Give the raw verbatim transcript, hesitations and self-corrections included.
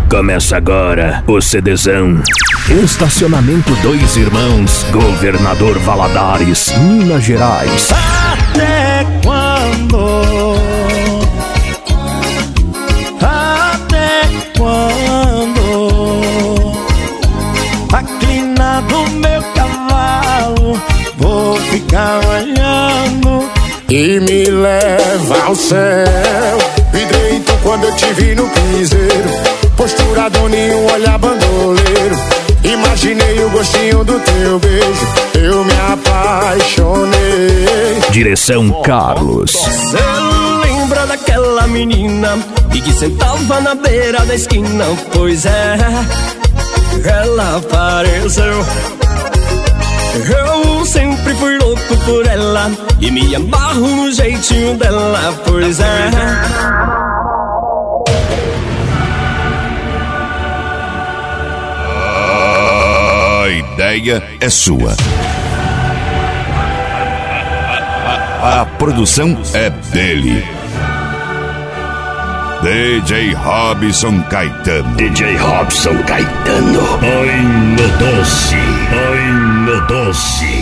Começa agora o CDzão. Estacionamento Dois Irmãos, Governador Valadares, Minas Gerais. Até quando? Até quando? Inclinado meu cavalo, vou ficar olhando e me leva ao céu. Vidreito quando eu te vi no piseiro, posturado nenhum olhar bandoleiro. Imaginei o gostinho do teu beijo, eu me apaixonei. Direção Carlos. Você lembra daquela menina e que sentava na beira da esquina? Pois é, ela apareceu. Eu sempre fui louco por ela e me amarro no jeitinho dela. Pois é. A ideia é sua. A produção é dele. D J Robson Caetano. D J Robson Caetano. Oi, meu doce. Oi, meu doce.